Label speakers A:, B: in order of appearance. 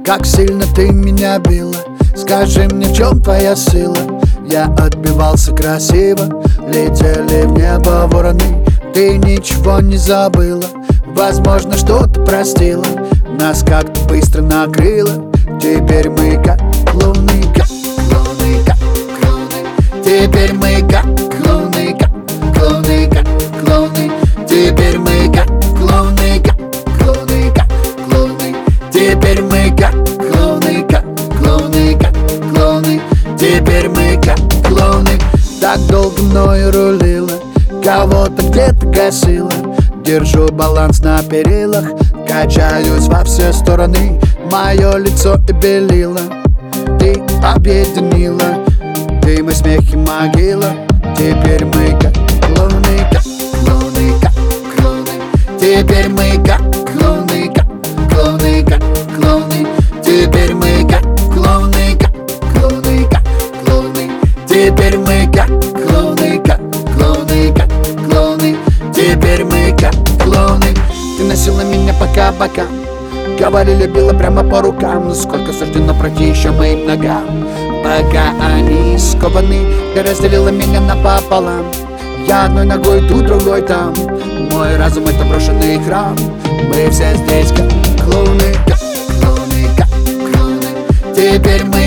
A: как сильно ты меня била. Скажи мне, в чем твоя сила? Я отбивался красиво, летели в небо вороны. Ты ничего не забыла, возможно, что-то простила. Нас как-то быстро накрыло. Теперь мы как клоуны, как клоуны, как клоуны. Теперь мы как клоуны, как клоуны, как клоуны. Теперь мы как клоуны, как клоуны, как клоуны. Теперь мы как клоуны, как клоуны, как клоуны. Теперь мы как клоуны. Так долго мною рулила, кого-то где-то гасила. Держу баланс на перилах, качаюсь во все стороны. Мое лицо и белила ты объединила. Ты мой смех и могила. Теперь мы как клоуны, как клоуны, как клоуны. Теперь мы как клоуны, как клоуны, как клоуны. Теперь мы как клоуны, как клоуны, как клоуны. Теперь мы как клоуны, как клоуны, как клоуны. Теперь мы как клоуны. Ты носила меня по кабакам, говорили, била прямо по рукам. Сколько суждено пройти еще моим ногам, пока они скованы. Ты разделила меня напополам. Я одной ногой тут, другой там. Мой разум — это брошенный храм. Мы все здесь как клоуны, как клоуны, как клоуны. Теперь мы